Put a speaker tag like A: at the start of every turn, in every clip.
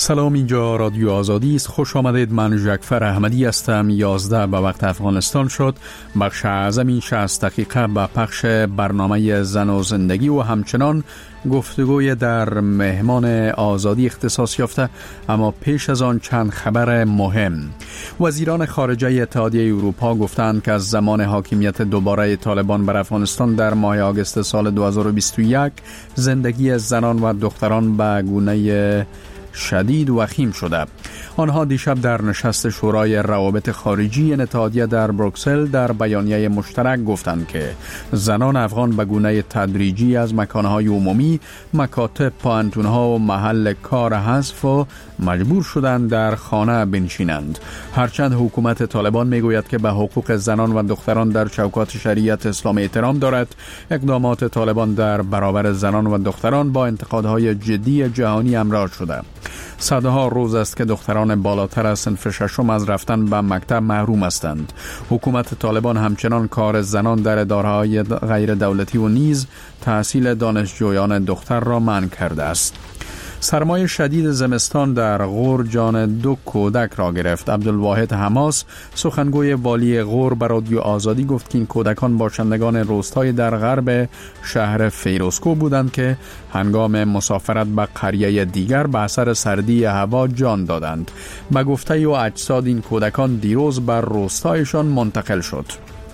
A: سلام، اینجا رادیو آزادی است. خوش آمدید. من جعفر احمدی هستم. 11 به وقت افغانستان شد. بخش اعظم این 60 دقیقه به پخش برنامه زن و زندگی و همچنان گفتگوی در مهمان آزادی اختصاص یافته. اما پیش از آن چند خبر مهم. وزیران خارجه اتحادیه اروپا گفتند که از زمان حاکمیت دوباره طالبان بر افغانستان در ماه آگوست سال 2021 زندگی زنان و دختران به گونه شدید وخیم شده. آنها دیشب در نشست شورای روابط خارجی اتحادیه در بروکسل در بیانیه مشترک گفتند که زنان افغان به گونه تدریجی از مکانهای عمومی، مکاتب، پوهنتون‌ها و محل کار حذف و مجبور شدند در خانه بنشینند. هرچند حکومت طالبان میگوید که به حقوق زنان و دختران در چوکات شریعت اسلام احترام دارد، اقدامات طالبان در برابر زنان و دختران با انتقادهای جدی جهانی همراه شده. صدها روز است که دختران بالاتر از صنف ششم از رفتن به مکتب محروم هستند. حکومت طالبان همچنان کار زنان در اداره‌های غیر دولتی و نیز تحصیل دانشجویان دختر را منع کرده است. سرمای شدید زمستان در غور جان 2 کودک را گرفت. عبدالواحد حماس، سخنگوی والی غور، به رادیو آزادی گفت که این کودکان باشندگان روستای در غرب شهر فیروزکو بودند که هنگام مسافرت به قریه دیگر به اثر سردی هوا جان دادند. به گفته و اجساد این کودکان دیروز بر روستایشان منتقل شد.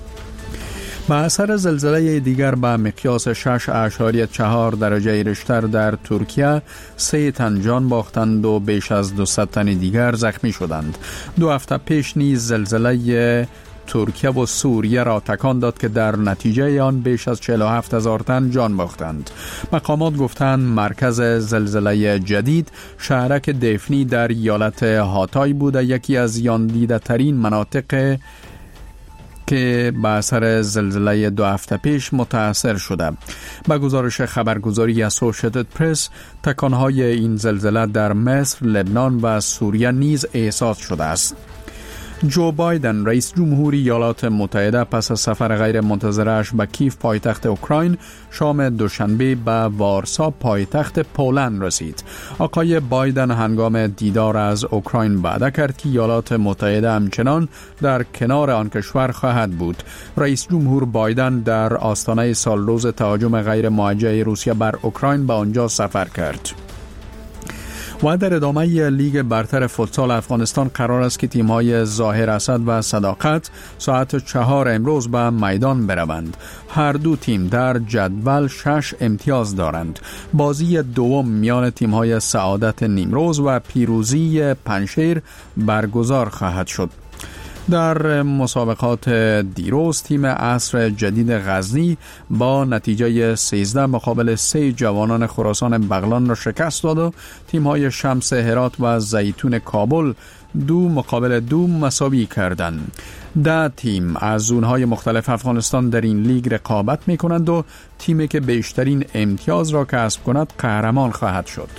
A: به اثر زلزله دیگر به مقیاس 6.4 درجه ریشتر در ترکیه 3 تن جان باختند و بیش از 200 تن دیگر زخمی شدند. 2 هفته پیش نیز زلزله ترکیه و سوریه را تکان داد که در نتیجه آن بیش از 47,000 تن جان باختند. مقامات گفتند مرکز زلزله جدید شهرک دیفنی در ایالت هاتای بوده، یکی از یاندیده ترین مناطق که به اثر زلزله 2 هفته پیش متاثر شده. به گزارش خبرگزاری اسوشییتد پرس، تکانهای این زلزله در مصر، لبنان و سوریه نیز احساس شده است. جو بایدن، رئیس جمهوری ایالات متحده، پس از سفر غیر منتظرش به کیف پایتخت اوکراین، شام دوشنبه به وارسا پایتخت پولند رسید. آقای بایدن هنگام دیدار از اوکراین وعده کرد که ایالات متحده همچنان در کنار آن کشور خواهد بود. رئیس جمهور بایدن در آستانه سالروز تهاجم غیر موجه روسیه بر اوکراین به آنجا سفر کرد. و در ادامه لیگ برتر فوتسال افغانستان قرار است که تیم‌های ظاهر اسد و صداقت ساعت 4 امروز به میدان بروند. هر دو تیم در جدول 6 امتیاز دارند. بازی دوم میان تیم‌های سعادت نیمروز و پیروزی پنشیر برگزار خواهد شد. در مسابقات دیروز تیم عصر جدید غزنی با نتیجه 13 مقابل 3 جوانان خراسان بغلان را شکست داد و تیم‌های شمس هرات و زیتون کابل 2 مقابل 2 مساوی کردند. 10 تیم از زون‌های مختلف افغانستان در این لیگ رقابت می‌کنند و تیمی که بیشترین امتیاز را کسب کند قهرمان خواهد شد.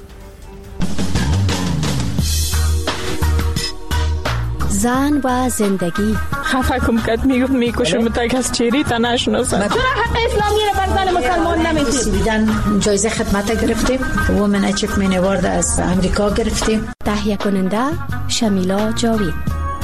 B: زن و زندگی.
C: خفه کم کد میکشم تا کس چیری تا نشناسم.
D: چرا حق اسلامی را بر زن مسلمان نمیدید؟
E: جایزه خدمت گرفتیم. وومن اچیومنت اوارد از امریکا گرفتیم.
B: تهیه کننده شمیلا جاوید.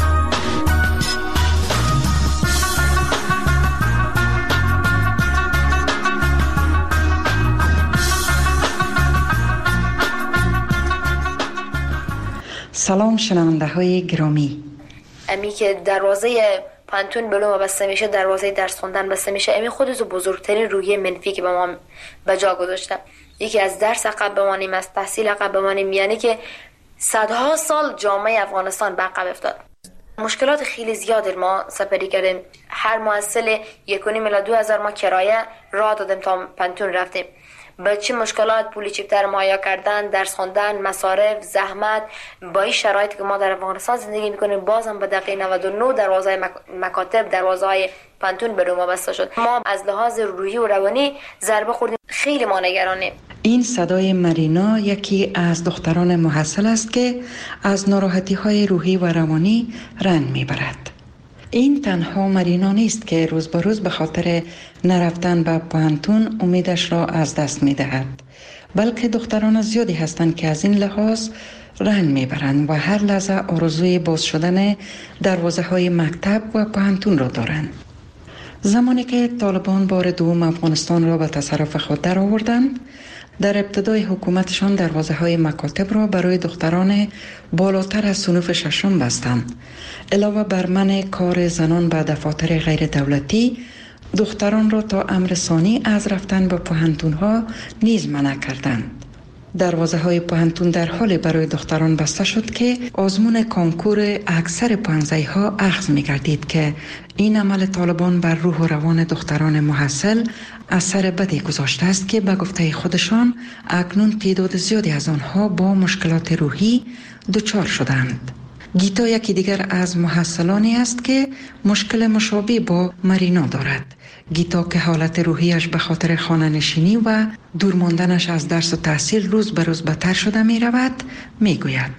F: سلام شنونده های گرامی.
G: امی که دروازه پانتون بلوم بسته میشه، دروازه درس خوندن بسته میشه، امی خودش بزرگترین روحیه منفی که به ما به جا گذاشته. یکی از درس عقب بمانیم، از تحصیل عقب بمانیم، یعنی که صدها سال جامعه افغانستان به عقب افتاد. مشکلات خیلی زیادی ما سپری کردیم. هر محصل 1.5 الی 2,000 ما کرایه راه دادیم تا پانتون رفتیم. با چه مشکلات پولی چپتر مایا کردن، درس خوندن، مصارف، زحمت، با این شرایطی که ما در افغانستان زندگی میکنیم، بازم به دقیقه 99 دروازه مکاتب، دروازه پانتون به ما بسته شد. ما از لحاظ روحی و روانی ضربه خوردیم. خیلی ما نگرانیم.
F: این صدای مرینا یکی از دختران محصل است که از ناراحتی‌های روحی و روانی رنج میبرد. این تنها مرینا نیست که روز به روز به خاطر نرفتن به پوهنتون امیدش را از دست می دهد، بلکه دختران زیادی هستند که از این لحاظ رنج میبرند و هر لحظه آرزوی باز شدن دروازه های مکتب و پانتون را دارند. زمانی که طالبان بار دوم افغانستان را به تصرف خود در آوردند، در ابتدای حکومتشان دروازه های مکاتب را برای دختران بالاتر از صنوف ششم بستند. علاوه بر منع کار زنان به دفاتر غیر دولتی، دختران را تا امر ثانی از رفتن به پوهنتون ها نیز منع کردند. دروازه های پوهنتون در حال برای دختران بسته شد که آزمون کنکور اکثر پوهنځی ها اخذ می گردید که این عمل طالبان بر روح و روان دختران محصل اثر بدی گذاشته است که به گفته خودشان اکنون تعداد زیادی از آنها با مشکلات روحی دچار شدند. گیتا یکی دیگر از محصلانی است که مشکل مشابه با مرینا دارد. گیتا که حالت روحیش به خاطر خانه نشینی و دور ماندنش از درس و تحصیل روز به روز بدتر شده می رود، می گوید: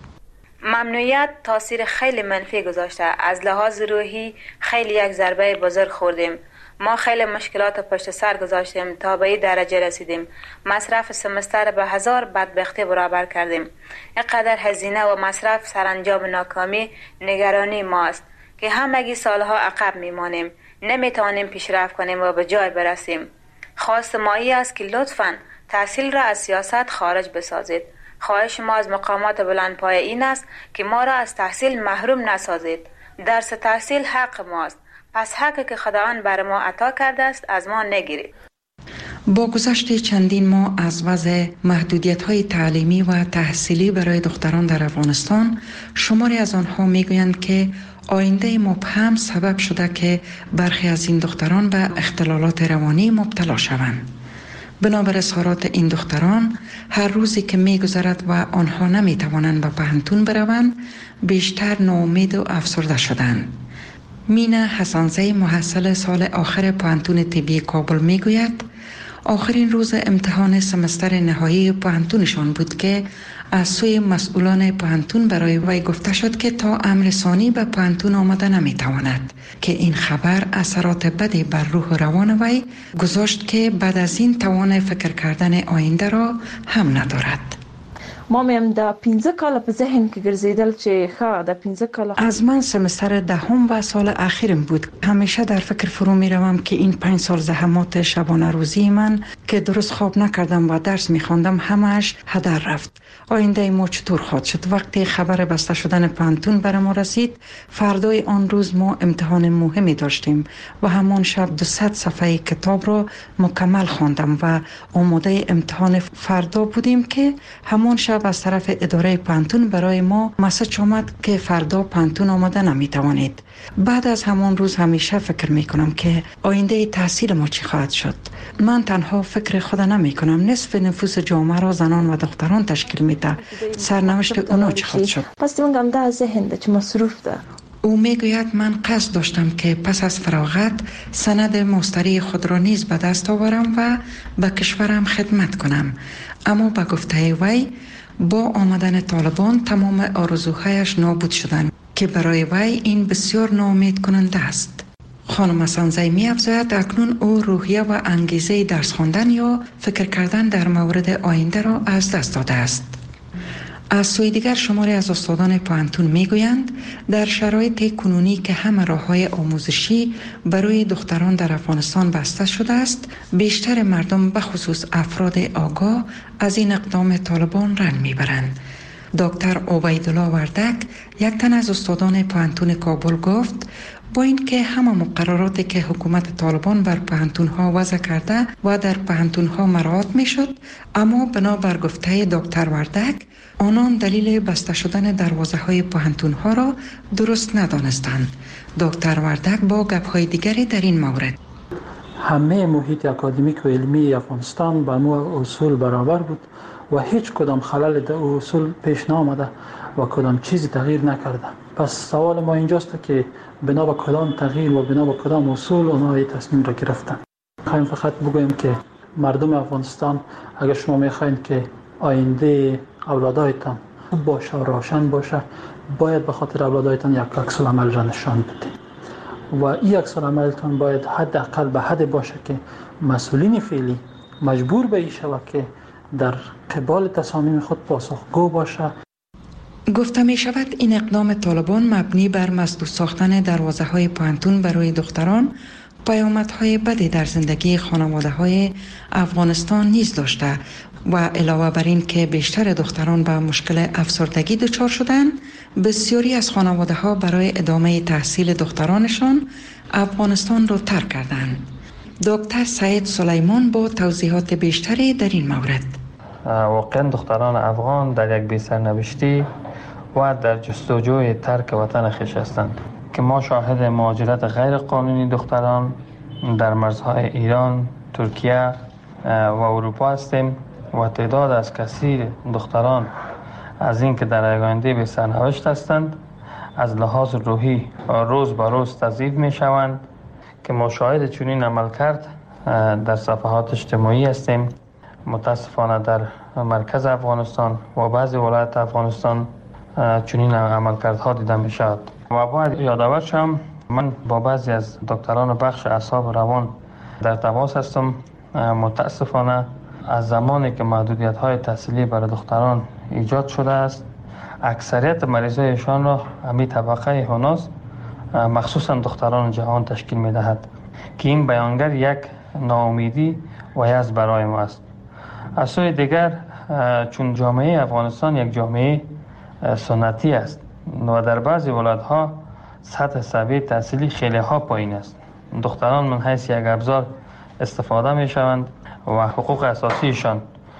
G: ممنوعیت تاثیر خیلی منفی گذاشته. از لحاظ روحی خیلی یک ضربه بزرگ خوردیم. ما خیلی مشکلات پشت سر گذاشتیم تا به این درجه رسیدیم. مصرف سمستر به 1000 بدبختی برابر کردیم. اینقدر هزینه و مصرف سرانجام ناکامی نگرانی ماست که همگی سالها عقب میمانیم. نمیتوانیم پیشرفت کنیم و به جای برسیم. خواست ما ای است که لطفاً تحصیل را از سیاست خارج بسازید. خواهش ما از مقامات بلندپایه این است که ما را از تحصیل محروم نسازید. درس تحصیل حق ماست. پس حقی که خداوند بر ما عطا کرده است از ما نگیرید.
F: با گذشت چندین ماه از وضع محدودیت‌های تعلیمی و تحصیلی برای دختران در افغانستان، شماری از آنها می‌گویند که آینده مبهم سبب شده که برخی از این دختران به اختلالات روانی مبتلا شوند. بنابر اظهارات این دختران، هر روزی که می‌گذرد و آنها نمی‌توانند به پوهنتون بروند، بیشتر ناامید و افسرده شدند. مینا حسنزی محصل سال آخر پوهنتون طبی کابل میگوید آخرین روز امتحان سمستر نهایی پوهنتونشان بود که از سوی مسئولان پوهنتون برای وی گفته شد که تا امر ثانی به پوهنتون آمده نمیتواند، که این خبر اثرات بدی بر روح و روان وی گذاشت که بعد از این توان فکر کردن آینده را هم ندارد.
C: ما میم دا 15 کال په ذهن کې ګرځیدل چې ښه دا 15 کال
F: از من سمستر دهم و سال اخیرم بود. همیشه در فکر فرو می روم که این 5 سال زحمات شبانه روزی من که درست خواب نکردم و درس می خواندم همش هدر رفت. آینده ما چطور خواهد شد؟ وقتی خبر بسته شدن پوهنتون بر ما رسید، فردای آن روز ما امتحان مهمی داشتیم و همان شب 200 صفحه کتاب را مکمل خواندم و آماده امتحان فردا بودیم که همان شب از طرف اداره پوهنتون برای ما مسج آمد که فردا پوهنتون آمده نمی توانید. بعد از همان روز همیشه فکر می کنم که آینده تحصیل ما چی خواهد شد. من تنها فکر خود نمی کنم، نصف نفوس جامعه را زنان و دختران تشکیل می ده. سرنوشت اونا چی خواهد شد؟
C: پس دیگه هم ده ذهن ده چه مصروف ده.
F: او می گوید من قصد داشتم که پس از فراغت سند ماستری خود را نیز به دست آورم و به کشورم خدمت کنم، اما به گفته وی با آمدن طالبان تمام آرزوهایش نابود شدند که برای وی این بسیار ناامید کننده است. خانم حسنزی می افزاید اکنون او روحیه و انگیزه درس خواندن یا فکر کردن در مورد آینده را از دست داده است. از سوی دیگر شماری از استادان پوهنتون می گویند در شرایط کنونی که همه راه‌های آموزشی برای دختران در افغانستان بسته شده است، بیشتر مردم به خصوص افراد آگاه از این اقدام طالبان رنج میبرند. دکتر عبیدالله وردک، یک تن از استادان پوهنتون کابل، گفت با اینکه همه مقرراتی که حکومت طالبان بر پوهنتون‌ها وضع کرده و در پوهنتون‌ها مراعات می‌شد، اما بنابر گفته دکتر وردک آنان دلیل بسته شدن دروازه‌های پوهنتون‌ها را درست ندانستند. دکتر وردک با گپ‌های دیگری در این مورد:
H: همه محیط اکادمیک و علمی افغانستان با نوع اصول برابر بود و هیچ کدام خلل در اصول پیش نآمده و کدام چیزی تغییر نکرده. پس سوال ما اینجاست که بنا به کدام تغییر و بنا به کدام اصول اونها این تصمیم را گرفتن. خواهیم فقط بگویم که مردم افغانستان، اگر شما میخواین که آینده اولادایتان خوب باشه و روشن باشه، باید به خاطر اولادایتان یک عکس العمل را نشان بدید و این عکس العملتان باید حداقل به حد باشه که مسئولین فعلی مجبور به این شود که در قبال تصامیم خود پاسخگو باشه.
F: گفته می شود این اقدام طالبان مبنی بر مسدود ساختن دروازه های پانتون برای دختران پیامدهای بدی در زندگی خانواده های افغانستان نیز داشته و علاوه بر این که بیشتر دختران به مشکل افسردگی دچار شدند، بسیاری از خانواده ها برای ادامه تحصیل دخترانشان افغانستان را ترک کردند. دکتر سعید سلیمان با توضیحات بیشتری در این مورد.
I: واقعا دختران افغان در یک بی سرنوشتی و در جستجوی ترک وطن خویش هستند که ما شاهد مهاجرت غیر قانونی دختران در مرزهای ایران، ترکیه و اروپا هستیم و تعداد از کثیر دختران از این که در آینده به سرنوشت هستند از لحاظ روحی روز به روز تضعیف می شوند که مشاهده چنین عمل کرد در صفحات اجتماعی هستیم. متاسفانه در مرکز افغانستان و بعضی ولایت افغانستان چنین عملکردها دیده می شود و باید یادآور شم من با بعضی از دکتران بخش اعصاب روان در تماس هستم. متاسفانه از زمانی که محدودیت های تحصیلی برای دختران ایجاد شده است اکثریت مریضایشان را همین طبقه هناس مخصوصا دختران جوان تشکیل می دهد که این بیانگر یک ناامیدی و یأس برای ما است. از سوی دیگر چون جامعه افغانستان یک جامعه سنتی است و در بعضی ولایت‌ها سطح سویه تحصیلی خیلی ها پایین است، دختران من حیث یک ابزار استفاده می شوند و حقوق اساسیشان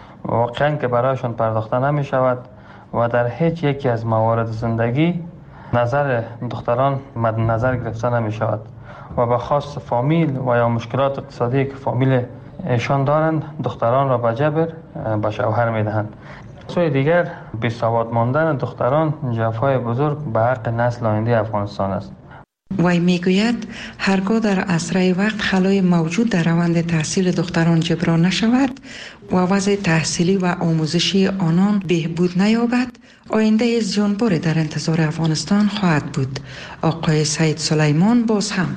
I: واقعا که برایشان پرداخته نمی شود و در هیچ یکی از موارد زندگی نظر دختران مد نظر گرفته نمی شود و به خاص فامیل و یا مشکلات اقتصادی که فامیل ایشان دارند دختران را به جبر به شوهر می دهند. سوی دیگر بی‌سواد ماندن دختران جفای بزرگ به حق نسل آینده افغانستان است.
F: وی میگوید هرگاه در اسرع وقت خلای موجود در روند تحصیل دختران جبران نشود و وضع تحصیلی و آموزشی آنان بهبود نیابد آینده زیانباری در انتظار افغانستان خواهد بود. آقای سعید سلیمان باز هم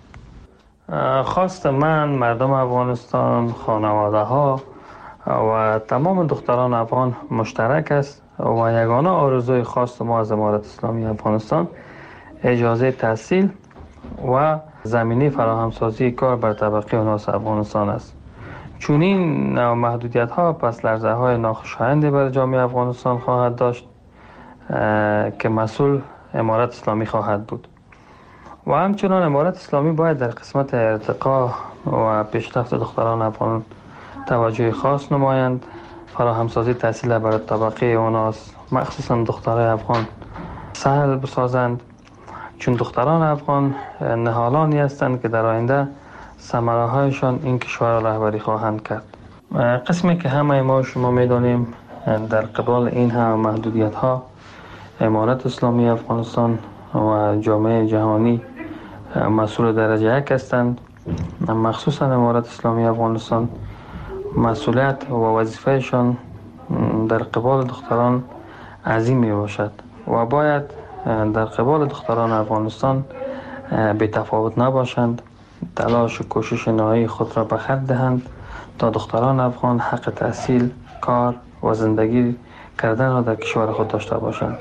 I: خواست من مردم افغانستان، خانواده ها و تمام دختران افغان مشترک است و یگانه آرزوی خاص ما از امارت اسلامی افغانستان اجازه تحصیل و زمینه فراهمسازی کار بر طبقه هناس افغانستان است. چون این محدودیت ها پس لرزه های ناخوشایندی بر جامعه افغانستان خواهد داشت که مسئول امارت اسلامی خواهد بود و همچنان امارت اسلامی باید در قسمت ارتقا و پیشرفت دختران افغان توجه خاص نمایند، فراهمسازی تحصیل بر طبقه اوناس مخصوصا دخترای افغان سهل بسازند، چون دختران افغان نهالانی هستند که در آینده ثمره هایشان این کشور را رهبری خواهند کرد. قسمی که همه ما شما میدانیم در قبال این همه محدودیت ها امارت اسلامی افغانستان و جامعه جهانی مسئول درجه یک هستند. مخصوصا امارت اسلامی افغانستان مسئولیت و وظیفهشان در قبال دختران عظیم می باشد و باید در قبال دختران افغانستان بی تفاوت نباشند، تلاش و کوشش نهایی خود را به خرج دهند تا دختران افغان حق تحصیل، کار و زندگی کردن را در کشور خود داشته باشند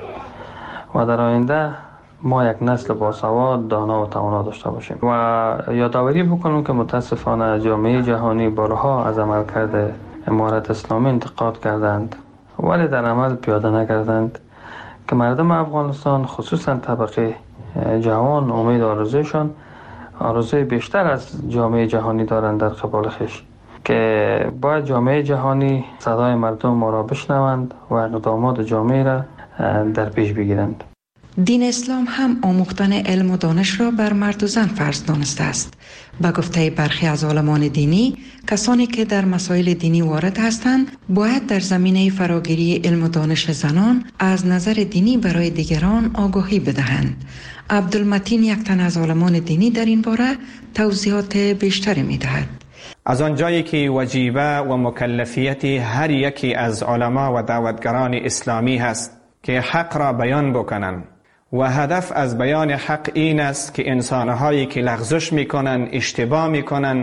I: و در آینده ما یک نسل باسواد، دانا و توانا داشته باشیم. و یادآوری بکنم که متاسفانه جامعه جهانی بارها از عملکرد امارت اسلامی انتقاد کردند ولی در عمل پیاده نکردند که مردم افغانستان خصوصا طبقه جوان امید آرزویشان آرزوی بیشتر از جامعه جهانی دارند در قبال خویش که باید جامعه جهانی صدای مردم ما را بشنوند و اقدامات جامعه را در پیش بگیرند.
F: دین اسلام هم آموختن علم و دانش را بر مرد و زن فرض دانسته است. به گفته برخی از عالمان دینی، کسانی که در مسائل دینی وارد هستند باید در زمینه فراگیری علم و دانش زنان از نظر دینی برای دیگران آگاهی بدهند. عبدالمتین یک تن از عالمان دینی در این باره توضیحات بیشتری می دهد.
J: از آنجایی که وجیبه و مکلفیت هر یکی از علما و دعوتگران اسلامی هست که حق را بیان بکنند و هدف از بیان حق این است که انسانهایی که لغزش میکنن، اشتباه میکنن